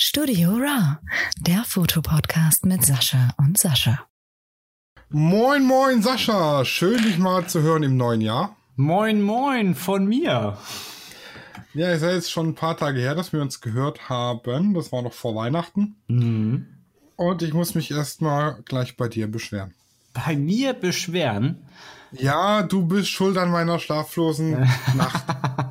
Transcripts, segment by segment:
Studio Raw, der Fotopodcast mit Sascha und Sascha. Moin, moin, Sascha. Schön, dich mal zu hören im neuen Jahr. Moin, moin von mir. Ja, es ist jetzt schon ein paar Tage her, dass wir uns gehört haben. Das war noch vor Weihnachten. Mhm. Und ich muss mich erstmal gleich bei dir beschweren. Bei mir beschweren? Ja, du bist schuld an meiner schlaflosen Nacht.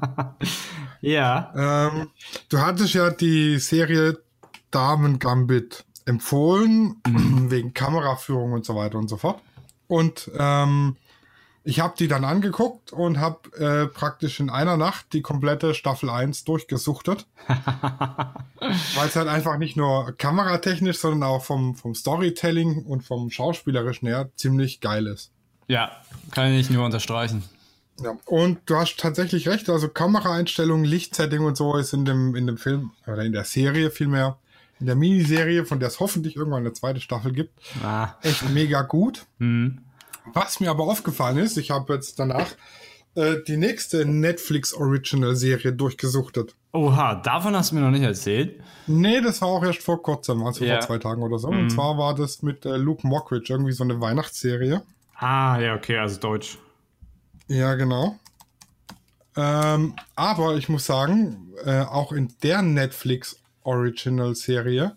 Ja. Du hattest ja die Serie Damen Gambit empfohlen, wegen Kameraführung und so weiter und so fort. Und ich habe die dann angeguckt und habe praktisch in einer Nacht die komplette Staffel 1 durchgesuchtet. Weil es halt einfach nicht nur kameratechnisch, sondern auch vom Storytelling und vom Schauspielerischen her ziemlich geil ist. Ja, kann ich nur unterstreichen. Ja, und du hast tatsächlich recht, also Kameraeinstellungen, Lichtsetting und so ist in dem Film, oder in der Serie vielmehr, in der Miniserie, von der es hoffentlich irgendwann eine zweite Staffel gibt, echt mega gut. Was mir aber aufgefallen ist, ich habe jetzt danach die nächste Netflix-Original-Serie durchgesuchtet. Oha, davon hast du mir noch nicht erzählt? Nee, das war auch erst vor kurzem, also vor 2 Tagen oder so. Und zwar war das mit Luke Mockridge, irgendwie so eine Weihnachtsserie. Ah, ja, okay, also Deutsch. Ja, genau. Aber ich muss sagen, auch in der Netflix-Original-Serie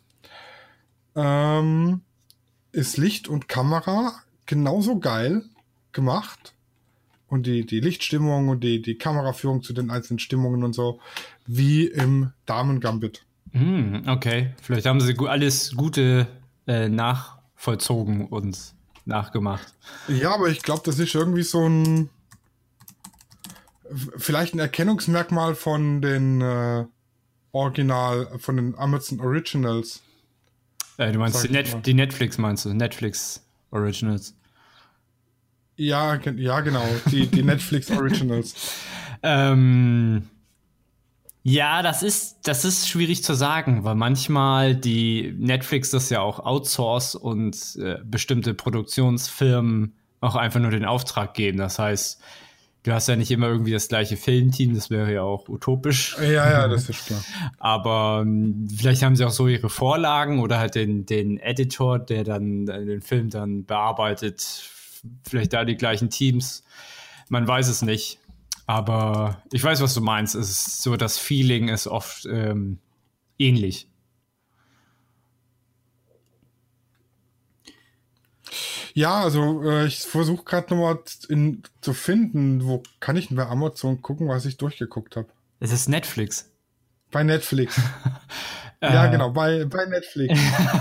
ist Licht und Kamera genauso geil gemacht. Und die Lichtstimmung und die Kameraführung zu den einzelnen Stimmungen und so, wie im Damen-Gambit. Okay, vielleicht haben sie alles Gute nachvollzogen und nachgemacht. Ja, aber ich glaube, das ist irgendwie so vielleicht ein Erkennungsmerkmal von den von den Amazon Originals. Du meinst die Netflix, meinst du? Netflix Originals. Ja, genau. Die Netflix Originals. Ja, das ist schwierig zu sagen, weil manchmal die Netflix das ja auch outsource und bestimmte Produktionsfirmen auch einfach nur den Auftrag geben. Das heißt, du hast ja nicht immer irgendwie das gleiche Filmteam, das wäre ja auch utopisch. Ja, das ist klar. Aber vielleicht haben sie auch so ihre Vorlagen oder halt den Editor, der dann den Film dann bearbeitet. Vielleicht da die gleichen Teams. Man weiß es nicht. Aber ich weiß, was du meinst. Es ist so, das Feeling ist oft ähnlich. Ja, also ich versuche gerade nochmal zu finden, wo kann ich denn bei Amazon gucken, was ich durchgeguckt habe. Es ist Netflix. Bei Netflix. Ja, genau, bei Netflix.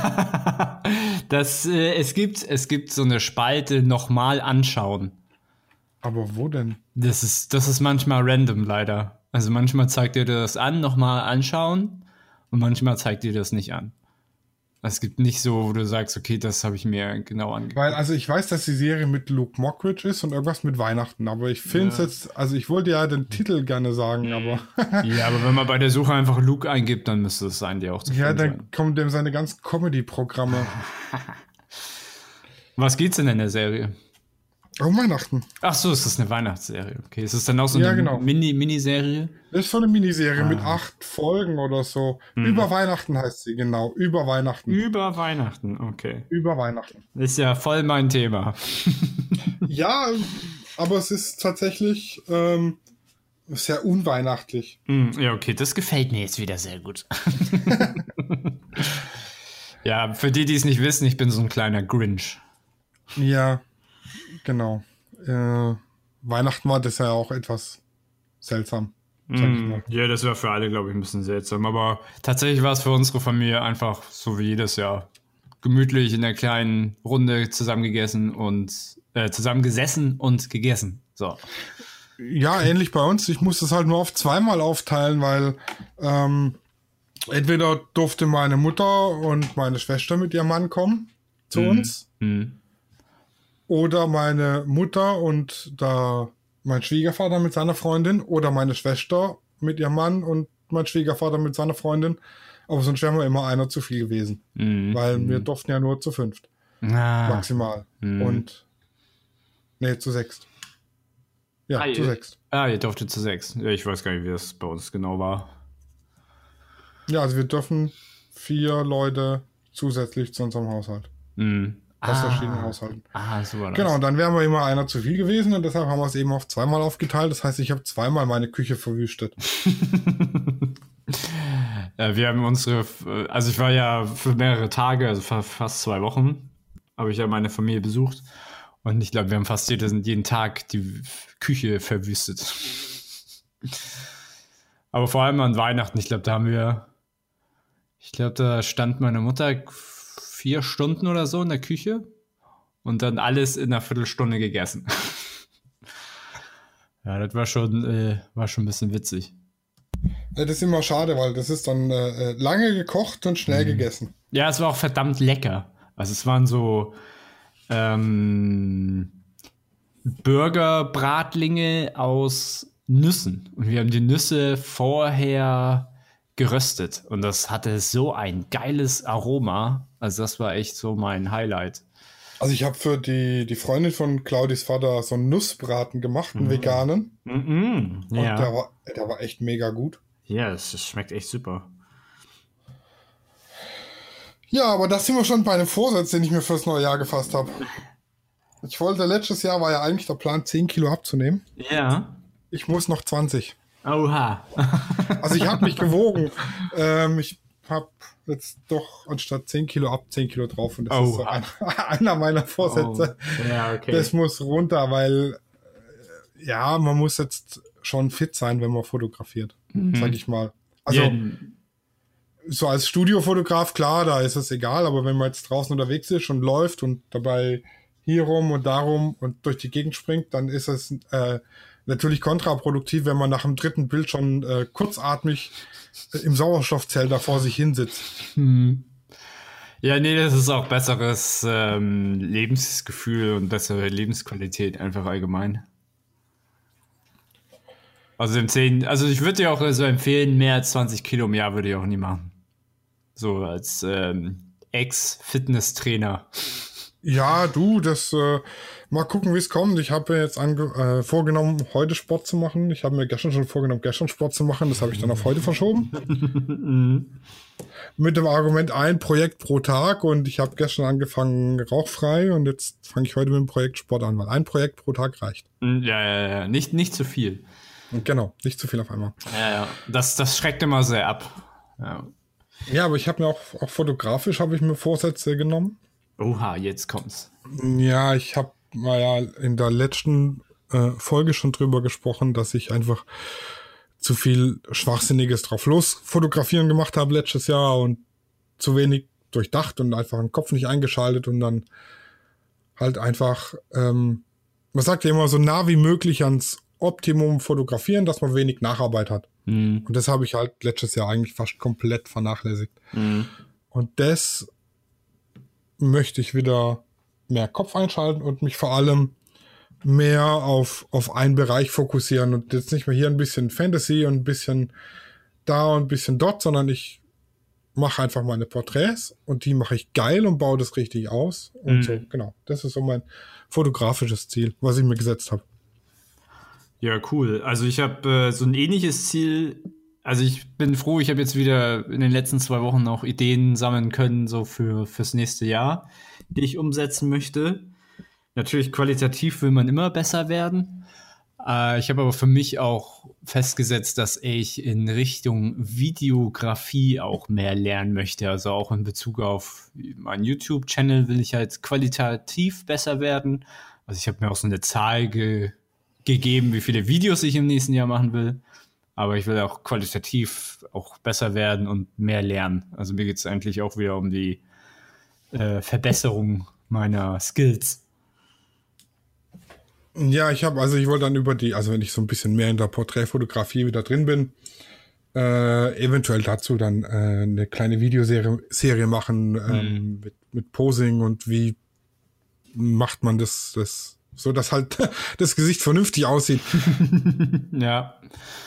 Es gibt so eine Spalte nochmal anschauen. Aber wo denn? Das ist manchmal random, leider. Also manchmal zeigt dir das an, nochmal anschauen, und manchmal zeigt dir das nicht an. Es gibt nicht so, wo du sagst, okay, das habe ich mir genau angeguckt. Weil, also ich weiß, dass die Serie mit Luke Mockridge ist und irgendwas mit Weihnachten, aber ich finde es jetzt, also ich wollte ja den Titel gerne sagen, aber... Ja, aber wenn man bei der Suche einfach Luke eingibt, dann müsste es sein, dir auch zu finden. Ja, dann kommen dem seine ganzen Comedy-Programme. Was geht's denn in der Serie? Um Weihnachten. Ach so, es ist eine Weihnachtsserie. Okay, ist es dann auch so eine genau. Miniserie? Das ist so eine Miniserie mit 8 Folgen oder so. Über Weihnachten heißt sie, genau. Über Weihnachten. Über Weihnachten, okay. Über Weihnachten. Ist ja voll mein Thema. Ja, aber es ist tatsächlich sehr unweihnachtlich. Ja, okay, das gefällt mir jetzt wieder sehr gut. Ja, für die es nicht wissen, ich bin so ein kleiner Grinch. Ja, genau. Weihnachten war das ja auch etwas seltsam, sag ich mal. Ja, das war für alle, glaube ich, ein bisschen seltsam. Aber tatsächlich war es für unsere Familie einfach so wie jedes Jahr. Gemütlich in der kleinen Runde zusammengegessen und gegessen. So. Ja, ähnlich bei uns. Ich musste es halt nur auf 2-mal aufteilen, weil entweder durfte meine Mutter und meine Schwester mit ihrem Mann kommen zu uns. Oder meine Mutter und mein Schwiegervater mit seiner Freundin oder meine Schwester mit ihrem Mann und mein Schwiegervater mit seiner Freundin. Aber sonst wären wir immer einer zu viel gewesen. Weil wir durften ja nur zu 5. Maximal. Und zu 6. Ja, zu 6. Ihr durftet zu 6. Ja, ich weiß gar nicht, wie das bei uns genau war. Ja, also wir dürfen 4 Leute zusätzlich zu unserem Haushalt. Aus verschiedenen Haushalten. Super. Genau, und dann wären wir immer einer zu viel gewesen und deshalb haben wir es eben auf 2-mal aufgeteilt. Das heißt, ich habe 2-mal meine Küche verwüstet. Ja, wir haben also ich war ja für mehrere Tage, also fast 2 Wochen, habe ich ja meine Familie besucht. Und ich glaube, wir haben fast jeden Tag die Küche verwüstet. Aber vor allem an Weihnachten, ich glaube, da stand meine Mutter 4 Stunden oder so in der Küche und dann alles in einer Viertelstunde gegessen. Ja, das war schon ein bisschen witzig. Das ist immer schade, weil das ist dann lange gekocht und schnell gegessen. Ja, es war auch verdammt lecker. Also es waren so Burger-Bratlinge aus Nüssen. Und wir haben die Nüsse vorher geröstet. Und das hatte so ein geiles Aroma. Also das war echt so mein Highlight. Also ich habe für die Freundin von Claudis Vater so einen Nussbraten gemacht, einen veganen. Und ja. der war echt mega gut. Ja, das schmeckt echt super. Ja, aber das sind wir schon bei einem Vorsatz, den ich mir fürs neue Jahr gefasst habe. Letztes Jahr war ja eigentlich der Plan, 10 Kilo abzunehmen. Ja. Ich muss noch 20. Oha. Also ich habe mich gewogen. Ich habe jetzt doch anstatt 10 Kilo 10 Kilo drauf. Und das ist so einer meiner Vorsätze. Oh. Ja, okay. Das muss runter, weil man muss jetzt schon fit sein, wenn man fotografiert. Sag ich mal. Also so als Studiofotograf, klar, da ist es egal. Aber wenn man jetzt draußen unterwegs ist und läuft und dabei hier rum und darum und durch die Gegend springt, dann ist es natürlich kontraproduktiv, wenn man nach dem 3. Bild schon kurzatmig im Sauerstoffzelt da vor sich hinsitzt. Ja, nee, das ist auch besseres Lebensgefühl und bessere Lebensqualität einfach allgemein. Also ich würde dir auch so empfehlen, mehr als 20 Kilo im Jahr würde ich auch nie machen. So als Ex-Fitnesstrainer. Ja, mal gucken, wie es kommt. Ich habe mir jetzt vorgenommen, heute Sport zu machen. Ich habe mir gestern schon vorgenommen, Sport zu machen. Das habe ich dann auf heute verschoben. Mit dem Argument, ein Projekt pro Tag. Und ich habe gestern angefangen, rauchfrei. Und jetzt fange ich heute mit dem Projekt Sport an, weil ein Projekt pro Tag reicht. Ja. Nicht zu viel. Genau, nicht zu viel auf einmal. Ja. Das schreckt immer sehr ab. Ja, aber ich habe mir auch fotografisch habe ich mir Vorsätze genommen. Oha, jetzt kommt's. Ja, ich habe in der letzten Folge schon drüber gesprochen, dass ich einfach zu viel Schwachsinniges drauf los fotografieren gemacht habe letztes Jahr und zu wenig durchdacht und einfach den Kopf nicht eingeschaltet und dann halt einfach, man sagt ja immer, so nah wie möglich ans Optimum fotografieren, dass man wenig Nacharbeit hat. Und das habe ich halt letztes Jahr eigentlich fast komplett vernachlässigt. Und das möchte ich wieder mehr Kopf einschalten und mich vor allem mehr auf einen Bereich fokussieren und jetzt nicht mehr hier ein bisschen Fantasy und ein bisschen da und ein bisschen dort, sondern ich mache einfach meine Porträts und die mache ich geil und baue das richtig aus und so, genau. Das ist so mein fotografisches Ziel, was ich mir gesetzt habe. Ja, cool. Also ich habe so ein ähnliches Ziel. Also ich bin froh, ich habe jetzt wieder in den letzten 2 Wochen auch Ideen sammeln können, so fürs nächste Jahr, die ich umsetzen möchte. Natürlich qualitativ will man immer besser werden. Ich habe aber für mich auch festgesetzt, dass ich in Richtung Videografie auch mehr lernen möchte. Also auch in Bezug auf meinen YouTube-Channel will ich halt qualitativ besser werden. Also ich habe mir auch so eine Zahl gegeben, wie viele Videos ich im nächsten Jahr machen will. Aber ich will auch qualitativ auch besser werden und mehr lernen. Also mir geht es eigentlich auch wieder um die Verbesserung meiner Skills. Ja, ich wollte dann wenn ich so ein bisschen mehr in der Porträtfotografie wieder drin bin, eventuell dazu dann eine kleine Videoserie machen mit Posing und wie macht man das so, dass halt das Gesicht vernünftig aussieht. Ja.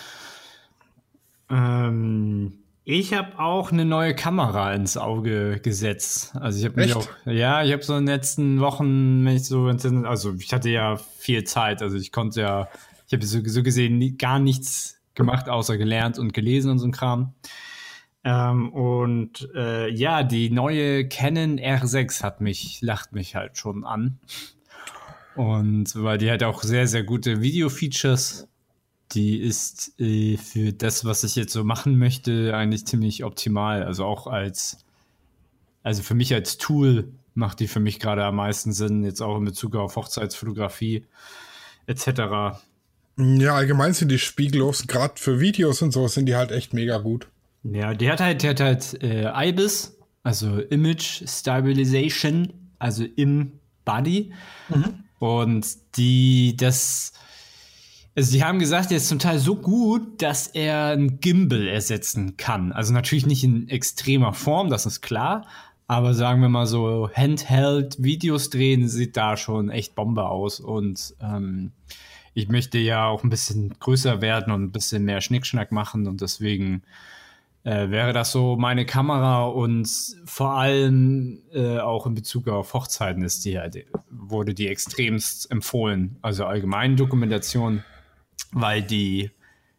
Ich habe auch eine neue Kamera ins Auge gesetzt. Also ich habe mich ich habe so in den letzten Wochen, ich hatte ja viel Zeit, also ich habe so gesehen gar nichts gemacht, außer gelernt und gelesen und so ein Kram. Die neue Canon R6 lacht mich halt schon an. Und weil die hat auch sehr, sehr gute Video-Features. Die ist für das, was ich jetzt so machen möchte, eigentlich ziemlich optimal. Also auch für mich als Tool macht die für mich gerade am meisten Sinn, jetzt auch in Bezug auf Hochzeitsfotografie etc. Ja, allgemein sind die spiegellos, gerade für Videos und so, sind die halt echt mega gut. Ja, die hat halt IBIS, also Image Stabilization, also im Body. Und die haben gesagt, der ist zum Teil so gut, dass er ein Gimbal ersetzen kann. Also natürlich nicht in extremer Form, das ist klar. Aber sagen wir mal so, Handheld-Videos drehen sieht da schon echt Bombe aus. Und ich möchte ja auch ein bisschen größer werden und ein bisschen mehr Schnickschnack machen. Und deswegen wäre das so meine Kamera. Und vor allem auch in Bezug auf Hochzeiten wurde die extremst empfohlen. Also allgemeine Dokumentation, weil die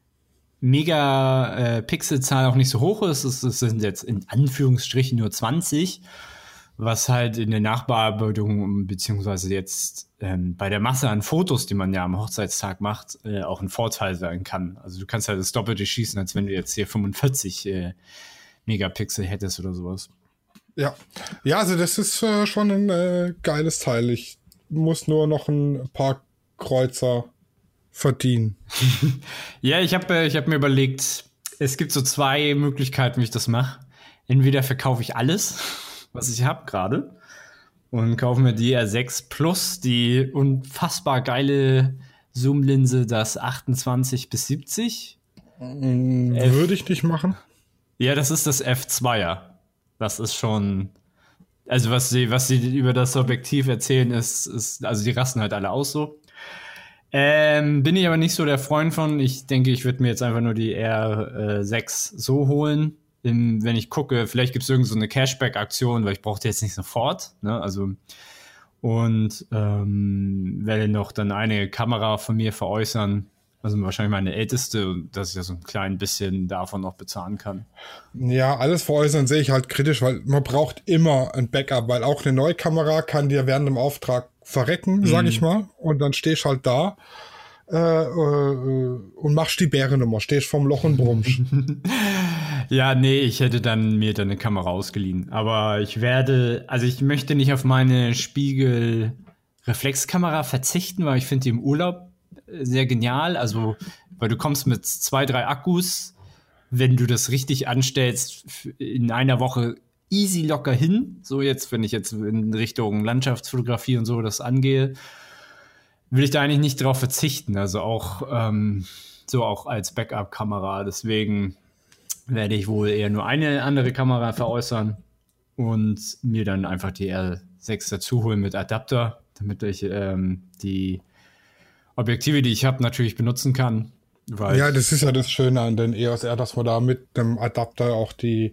Megapixelzahl auch nicht so hoch ist. Es sind jetzt in Anführungsstrichen nur 20, was halt in der Nachbearbeitung beziehungsweise jetzt bei der Masse an Fotos, die man ja am Hochzeitstag macht, auch ein Vorteil sein kann. Also du kannst halt das Doppelte schießen, als wenn du jetzt hier 45 Megapixel hättest oder sowas. Ja, also das ist schon ein geiles Teil. Ich muss nur noch ein paar Kreuzer verdienen. Ja, ich hab mir überlegt, es gibt so 2 Möglichkeiten, wie ich das mache. Entweder verkaufe ich alles, was ich habe gerade, und kaufe mir die R6 Plus, die unfassbar geile Zoom-Linse, das 28-70. Würde ich nicht machen. Ja, das ist das F2er. Das ist schon, also was sie über das Objektiv erzählen, ist, also die rasten halt alle aus so. Bin ich aber nicht so der Freund von. Ich denke, ich würde mir jetzt einfach nur die R6 so holen. Wenn ich gucke, vielleicht gibt es irgend so eine Cashback-Aktion, weil ich brauche die jetzt nicht sofort. Ne? Also, und werde noch dann eine Kamera von mir veräußern. Also wahrscheinlich meine älteste, dass ich ja so ein klein bisschen davon noch bezahlen kann. Ja, alles veräußern sehe ich halt kritisch, weil man braucht immer ein Backup, weil auch eine neue Kamera kann dir während dem Auftrag verrecken, sag ich mal. Und dann stehst halt da und machst die Bärennummer, stehst vorm Loch und brummst. Ja, nee, ich hätte mir dann eine Kamera ausgeliehen. Aber ich möchte nicht auf meine Spiegelreflexkamera verzichten, weil ich finde die im Urlaub sehr genial. Also, weil du kommst mit 2, 3 Akkus, wenn du das richtig anstellst, in einer Woche easy locker hin. So jetzt, wenn ich jetzt in Richtung Landschaftsfotografie und so das angehe, will ich da eigentlich nicht drauf verzichten. Also auch auch als Backup-Kamera. Deswegen werde ich wohl eher nur eine andere Kamera veräußern und mir dann einfach die R6 dazu holen mit Adapter, damit ich die Objektive, die ich habe, natürlich benutzen kann. Ja, das ist ja das Schöne an den EOS R, dass man da mit dem Adapter auch die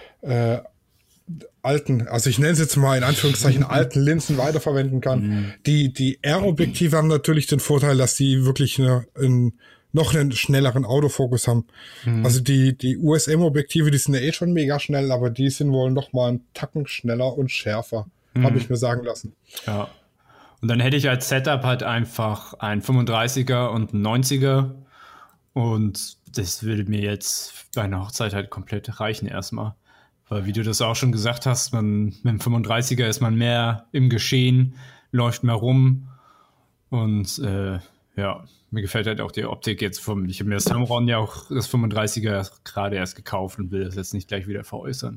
alten, also ich nenne es jetzt mal in Anführungszeichen alten Linsen weiterverwenden kann. Die R-Objektive haben natürlich den Vorteil, dass die wirklich noch einen schnelleren Autofokus haben. Also die USM-Objektive, die sind ja eh schon mega schnell, aber die sind wohl noch mal einen Tacken schneller und schärfer, habe ich mir sagen lassen. Ja. Und dann hätte ich als Setup halt einfach ein 35er und ein 90er und das würde mir jetzt bei einer Hochzeit halt komplett reichen erstmal. Weil wie du das auch schon gesagt hast, mit dem 35er ist man mehr im Geschehen, läuft mehr rum und mir gefällt halt auch die Optik jetzt ich habe mir das Tamron ja auch das 35er gerade erst gekauft und will das jetzt nicht gleich wieder veräußern.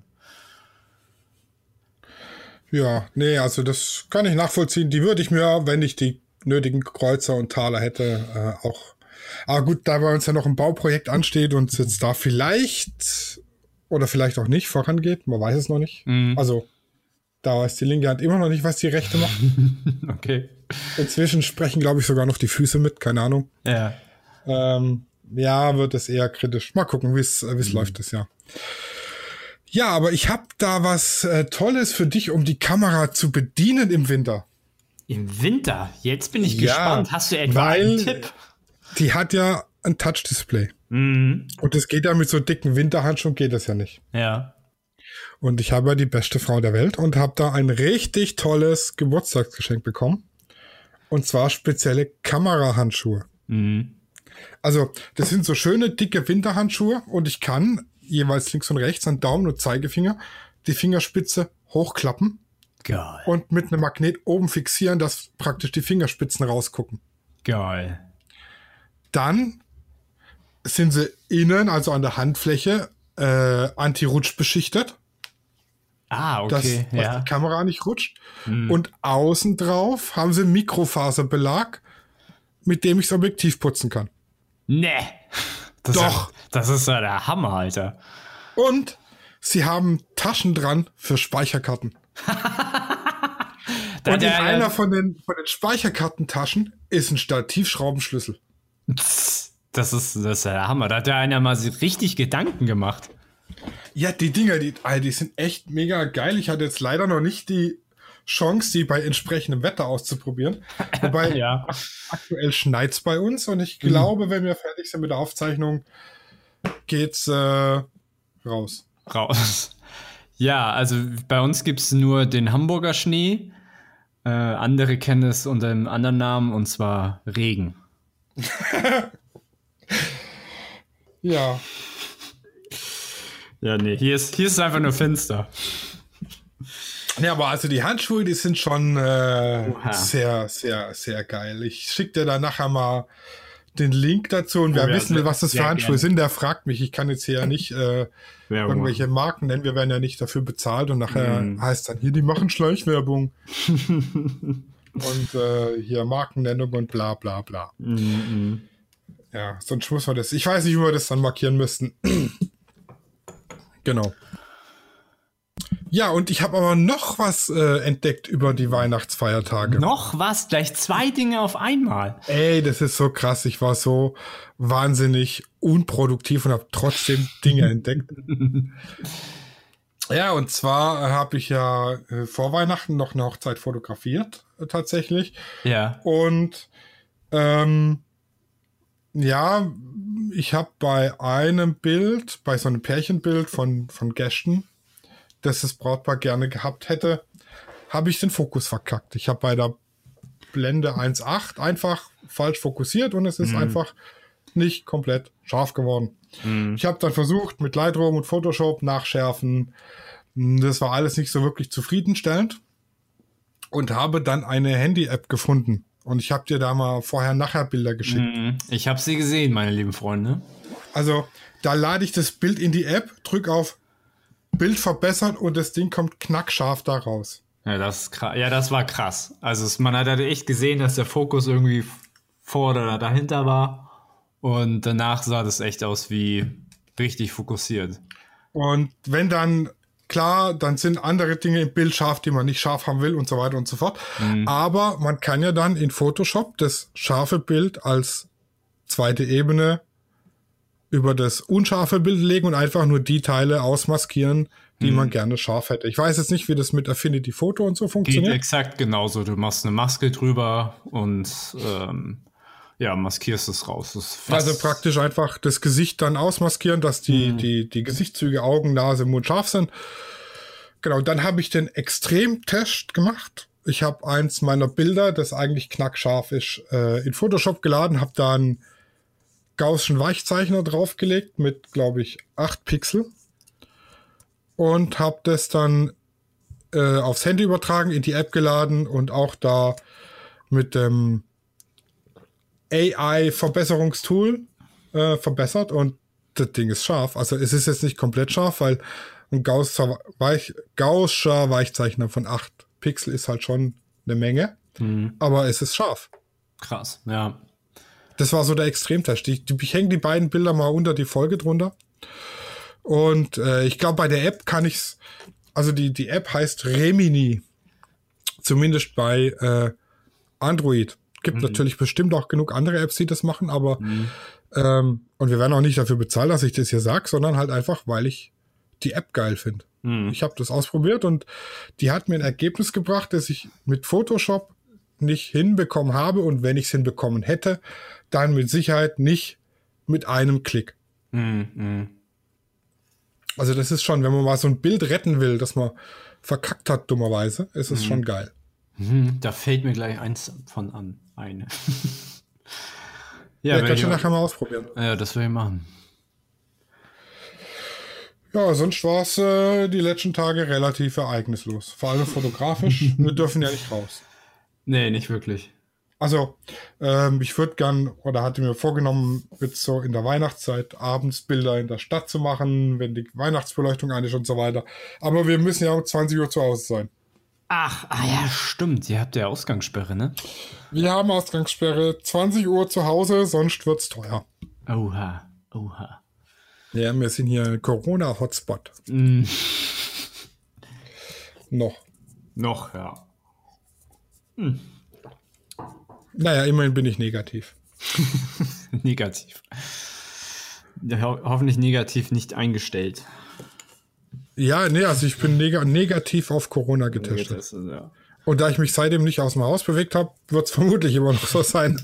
Ja, nee, also das kann ich nachvollziehen. Die würde ich mir, wenn ich die nötigen Kreuzer und Taler hätte, auch. Aber gut, da bei uns ja noch ein Bauprojekt ansteht und es jetzt da vielleicht oder vielleicht auch nicht vorangeht, man weiß es noch nicht. Also da weiß die linke Hand immer noch nicht, was die rechte macht. Okay. Inzwischen sprechen, glaube ich, sogar noch die Füße mit, keine Ahnung. Ja. Ja, wird es eher kritisch. Mal gucken, wie es läuft das Jahr. Ja, aber ich habe da was Tolles für dich, um die Kamera zu bedienen im Winter. Im Winter? Jetzt bin ich gespannt. Hast du etwa einen Tipp? Die hat ja ein Touch-Display. Mhm. Und das geht ja mit so dicken Winterhandschuhen, geht das ja nicht. Ja. Und ich habe ja die beste Frau der Welt und habe da ein richtig tolles Geburtstagsgeschenk bekommen. Und zwar spezielle Kamerahandschuhe. Mhm. Also, das sind so schöne, dicke Winterhandschuhe und ich kann jeweils links und rechts an Daumen und Zeigefinger die Fingerspitze hochklappen. Geil. Und mit einem Magnet oben fixieren, dass praktisch die Fingerspitzen rausgucken. Geil. Dann sind sie innen, also an der Handfläche, anti-rutsch beschichtet. Ah, okay. Dass die Kamera nicht rutscht. Und außen drauf haben sie Mikrofaserbelag, mit dem ich das Objektiv putzen kann. Nee. Doch. Das ist ja der Hammer, Alter. Und sie haben Taschen dran für Speicherkarten. Und in einer von den Speicherkartentaschen ist ein Stativschraubenschlüssel. Das ist ja der Hammer. Da hat ja einer mal richtig Gedanken gemacht. Ja, die Dinger, die sind echt mega geil. Ich hatte jetzt leider noch nicht die Chance, die bei entsprechendem Wetter auszuprobieren. Wobei Ja. aktuell schneit's bei uns und ich glaube, wenn wir fertig sind mit der Aufzeichnung, geht's raus. Ja, also bei uns gibt es nur den Hamburger Schnee. Andere kennen es unter einem anderen Namen, und zwar Regen. Ja. Ja, nee, hier ist es einfach nur finster. Ja, aber also die Handschuhe, die sind schon sehr, sehr, sehr geil. Ich schicke dir da nachher mal den Link dazu und wer wissen will, was das für Handschuhe sind, der fragt mich. Ich kann jetzt hier ja nicht irgendwelche Marken nennen. Wir werden ja nicht dafür bezahlt und nachher heißt dann hier, die machen Schleichwerbung. Und hier Markennennung und bla bla bla. Ja, sonst muss man das. Ich weiß nicht, wie wir das dann markieren müssten. Genau. Ja, und ich habe aber noch was entdeckt über die Weihnachtsfeiertage. Noch was? Gleich 2 Dinge auf einmal. Ey, das ist so krass. Ich war so wahnsinnig unproduktiv und habe trotzdem Dinge entdeckt. Ja, und zwar habe ich ja vor Weihnachten noch eine Hochzeit fotografiert, tatsächlich. Ja. Und ja, ich habe bei einem Bild, bei so einem Pärchenbild von Gästen, das das Brautpaar gerne gehabt hätte, habe ich den Fokus verkackt. Ich habe bei der Blende 1.8 einfach falsch fokussiert und es ist einfach nicht komplett scharf geworden. Ich habe dann versucht mit Lightroom und Photoshop nachschärfen. Das war alles nicht so wirklich zufriedenstellend und habe dann eine Handy-App gefunden. Und ich habe dir da mal vorher-nachher Bilder geschickt. Ich habe sie gesehen, meine lieben Freunde. Also da lade ich das Bild in die App, drücke auf Bild verbessern und das Ding kommt knackscharf da raus. Ja, das war krass. Also man hat halt echt gesehen, dass der Fokus irgendwie vor oder dahinter war. Und danach sah das echt aus wie richtig fokussiert. Und wenn dann, klar, dann sind andere Dinge im Bild scharf, die man nicht scharf haben will und so weiter und so fort. Aber man kann ja dann in Photoshop das scharfe Bild als zweite Ebene über das unscharfe Bild legen und einfach nur die Teile ausmaskieren, die man gerne scharf hätte. Ich weiß jetzt nicht, wie das mit Affinity Photo und so funktioniert. Geht exakt genauso. Du machst eine Maske drüber und maskierst es raus. Also praktisch einfach das Gesicht dann ausmaskieren, dass die Gesichtszüge, Augen, Nase, Mund scharf sind. Genau, dann habe ich den Extremtest gemacht. Ich habe eins meiner Bilder, das eigentlich knackscharf ist, in Photoshop geladen, habe da einen Gaußschen Weichzeichner draufgelegt mit, glaube ich, 8 Pixel und habe das dann aufs Handy übertragen, in die App geladen und auch da mit dem AI-Verbesserungstool verbessert und das Ding ist scharf. Also es ist jetzt nicht komplett scharf, weil ein Gaußscher Weichzeichner von 8 Pixel ist halt schon eine Menge, aber es ist scharf. Krass, ja. Das war so der Extremtest. Ich hänge die beiden Bilder mal unter die Folge drunter. Und ich glaube, bei der App kann ich's, also die App heißt Remini. Zumindest bei Android. Gibt natürlich bestimmt auch genug andere Apps, die das machen, aber und wir werden auch nicht dafür bezahlt, dass ich das hier sage, sondern halt einfach, weil ich die App geil finde. Ich habe das ausprobiert und die hat mir ein Ergebnis gebracht, das ich mit Photoshop nicht hinbekommen habe und wenn ich es hinbekommen hätte, dann mit Sicherheit nicht mit einem Klick. Also das ist schon, wenn man mal so ein Bild retten will, das man verkackt hat, dummerweise, ist es schon geil. Da fällt mir gleich eins von an. Ja, kannst du nachher mal ausprobieren. Ja, das will ich machen. Ja, sonst war es die letzten Tage relativ ereignislos. Vor allem fotografisch. Wir dürfen ja nicht raus. Nee, nicht wirklich. Also, ich würde gern, oder hatte mir vorgenommen, jetzt so in der Weihnachtszeit abends Bilder in der Stadt zu machen, wenn die Weihnachtsbeleuchtung an ist und so weiter. Aber wir müssen ja um 20 Uhr zu Hause sein. Ach, ja, stimmt. Ihr habt ja Ausgangssperre, ne? Wir haben Ausgangssperre, 20 Uhr zu Hause, sonst wird's teuer. Oha. Ja, wir sind hier Corona-Hotspot. Noch, ja. Naja, immerhin bin ich negativ. Negativ. Ja, hoffentlich negativ nicht eingestellt. Ja, nee, also ich bin negativ auf Corona getestet. Ja. Und da ich mich seitdem nicht aus dem Haus bewegt habe, wird es vermutlich immer noch so sein.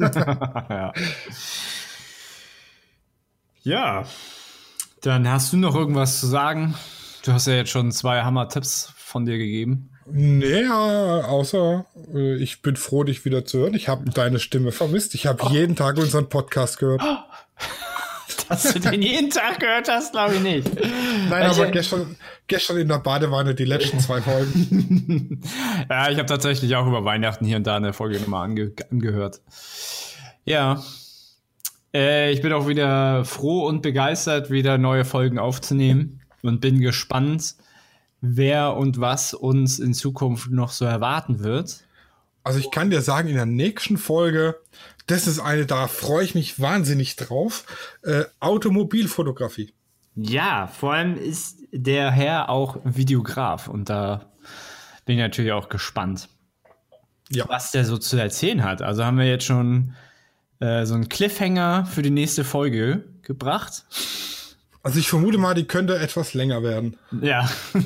Ja. Dann hast du noch irgendwas zu sagen? Du hast ja jetzt schon 2 Hammer-Tipps von dir gegeben. Nee, außer ich bin froh, dich wieder zu hören. Ich habe deine Stimme vermisst. Ich habe jeden Tag unseren Podcast gehört. Dass du den jeden Tag gehört hast, glaube ich nicht. Nein, aber gestern in der Badewanne die letzten 2 Folgen. Ja, ich habe tatsächlich auch über Weihnachten hier und da eine Folge nochmal angehört. Ja. Ich bin auch wieder froh und begeistert, wieder neue Folgen aufzunehmen und bin gespannt, wer und was uns in Zukunft noch so erwarten wird. Also ich kann dir sagen, in der nächsten Folge, das ist eine, da freue ich mich wahnsinnig drauf, Automobilfotografie. Ja, vor allem ist der Herr auch Videograf und da bin ich natürlich auch gespannt, was der so zu erzählen hat. Also haben wir jetzt schon so einen Cliffhanger für die nächste Folge gebracht. Also ich vermute mal, die könnte etwas länger werden. Ja.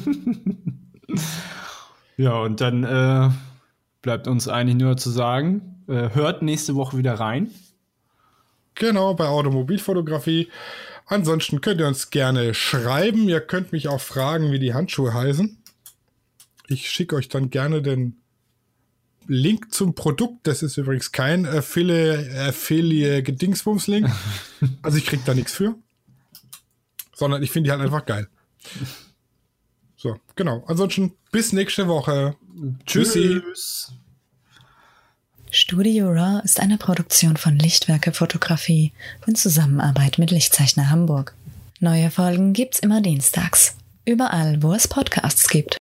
Ja, und dann bleibt uns eigentlich nur zu sagen, hört nächste Woche wieder rein. Genau, bei Automobilfotografie. Ansonsten könnt ihr uns gerne schreiben. Ihr könnt mich auch fragen, wie die Handschuhe heißen. Ich schicke euch dann gerne den Link zum Produkt. Das ist übrigens kein Affiliate-Gedingsbums-Link. Also ich krieg da nichts für. Sondern ich finde die halt einfach geil. So, genau. Ansonsten bis nächste Woche. Tschüssi. Studio Raw ist eine Produktion von Lichtwerke Fotografie in Zusammenarbeit mit Lichtzeichner Hamburg. Neue Folgen gibt's immer dienstags. Überall, wo es Podcasts gibt.